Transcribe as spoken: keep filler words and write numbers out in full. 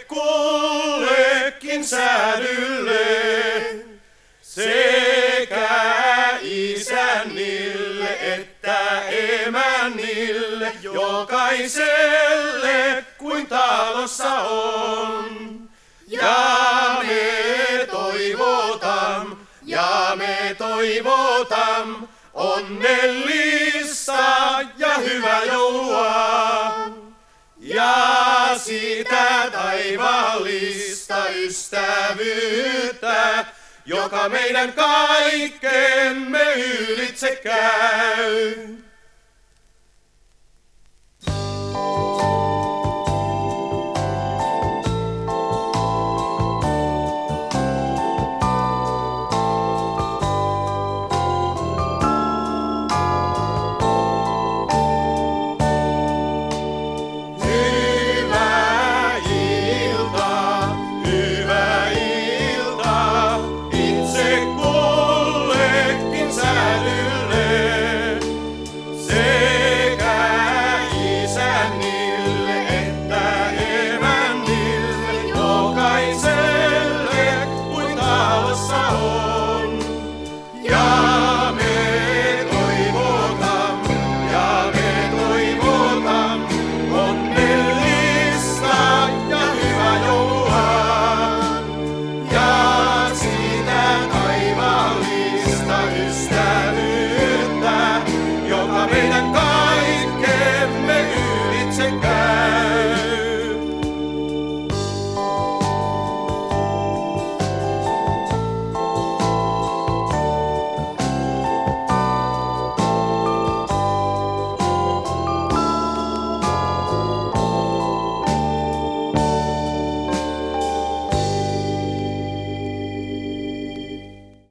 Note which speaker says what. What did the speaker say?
Speaker 1: kullekin säädylle, sekä isännille että emännille, jokaiselle kuin talossa on. Ja me toivotam, ja me toivotam onnellista ja hyvää joulua. Ja sitä taivaallista ystävyyttä, joka meidän kaikkemme ylitse käy.